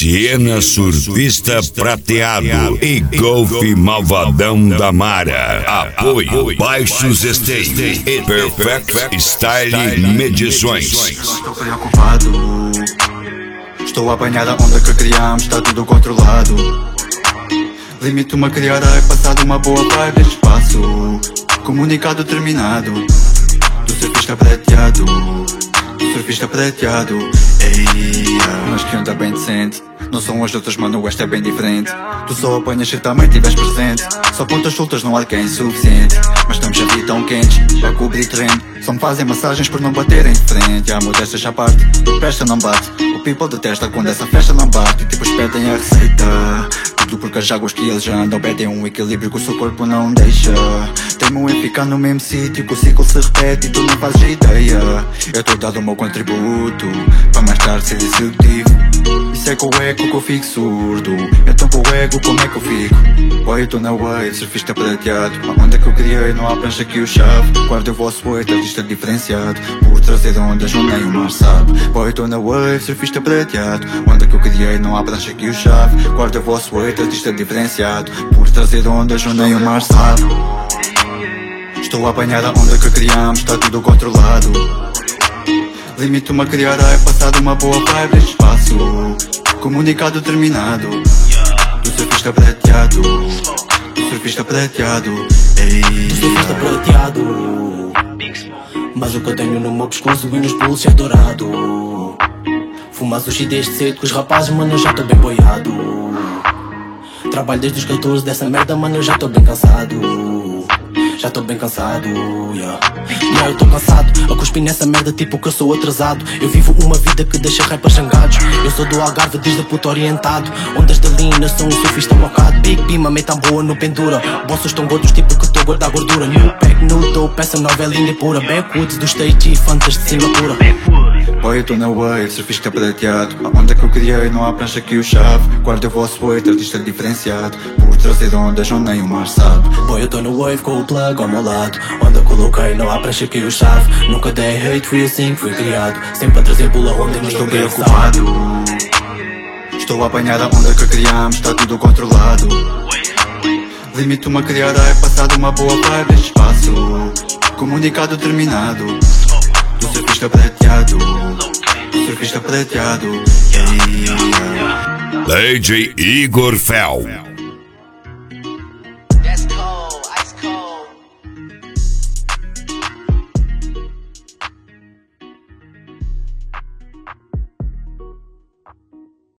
Siena Surfista Prateado e Golfe Malvadão da Mara. Apoio Baixos Estate e Perfect Style Medições. Estou preocupado, estou a apanhar a onda que criamos, está tudo controlado. Limito-me a criar a passado uma boa vibe deste espaço. Comunicado terminado, do surfista prateado, do surfista prateado. Ei, mas que onda bem decente. Não são as outras, mano, esta é bem diferente. Tu só apanhas se também tiveres presente. Só pontas soltas não há que é insuficiente. Mas estamos a vir tão quentes, para cobrir terreno. Só me fazem massagens por não baterem de frente. Há modéstas à parte, o presta não bate. O people detesta quando essa festa não bate. E tipo pedem a receita, tudo porque as águas que eles já andam pedem um equilíbrio que o seu corpo não deixa. Teimam em ficar no mesmo sítio, que o ciclo se repete e tu não fazes ideia. Eu estou dado o meu contributo, para mais tarde ser executivo. Isso é com o eco que eu fico surdo. Então com o ego como é que eu fico? Boy, eu estou na wave, surfista prateado. A onda que eu criei, não há prancha que o chave. Guarda o vosso weight, artista diferenciado. Por trazer ondas onde nem o mar sabe. Boy, eu estou na wave, surfista prateado. A onda que eu criei, não há prancha que o chave. Guarda o vosso weight, artista diferenciado. Por trazer ondas onde nem o mar sabe. Estou a apanhar a onda que criamos, está tudo controlado. Limito-me a criar a passado uma boa vibe deste espaço. Comunicado terminado, do surfista prateado, do surfista prateado. Ei, do surfista prateado. Mas o que eu tenho no meu pescoço e nos pulsos é dourado. Fumar sushi desde cedo com os rapazes, mano, eu já tô bem boiado. Trabalho desde os 14 dessa merda, mano, eu já tô bem cansado. Já tô bem cansado, yeah. Yeah, eu tô cansado, a cuspir nessa merda tipo que eu sou atrasado. Eu vivo uma vida que deixa rappers zangados. Eu sou do Algarve desde puto orientado. Ondas da Lina, sou um surfista mocado. Big Bima, meio tão boa no pendura. Bolsos tão gordos tipo que tô gorda a gordura. New pack, no dope, peça nova é linda e pura. Backwoods do state e fantas de Singapura. Boy, eu tô na wave, surfista prateado. A onda que eu criei, não há prancha que o chave. Guarda o vosso weight, artista diferenciado. Por trazer ondas onde nem o mar sabe. Boy, eu tô no wave com o plug ao meu lado. Onda coloquei, não há prancha que o chave. Nunca dei hate, fui assim que fui criado. Sempre a trazer pula onda e não estou preocupado. Estou a apanhar a onda que criamos, está tudo controlado. Limito-me a criar a passado uma boa vibe deste espaço. Comunicado terminado, do surfista prateado, do surfista prateado. DJ Igor Fel.